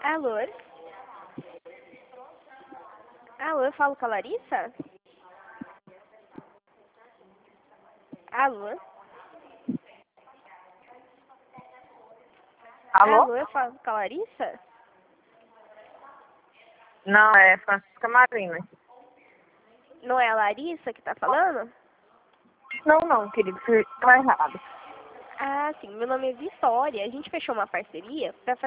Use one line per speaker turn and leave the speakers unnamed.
Alô? Alô, eu falo com a Larissa? Alô?
Alô?
Alô, eu falo com a Larissa?
Não, é Francisca Marina.
Não é a Larissa que tá falando?
Não, querido, você tá errado.
Ah, sim, meu nome é Vitória. A gente fechou uma parceria pra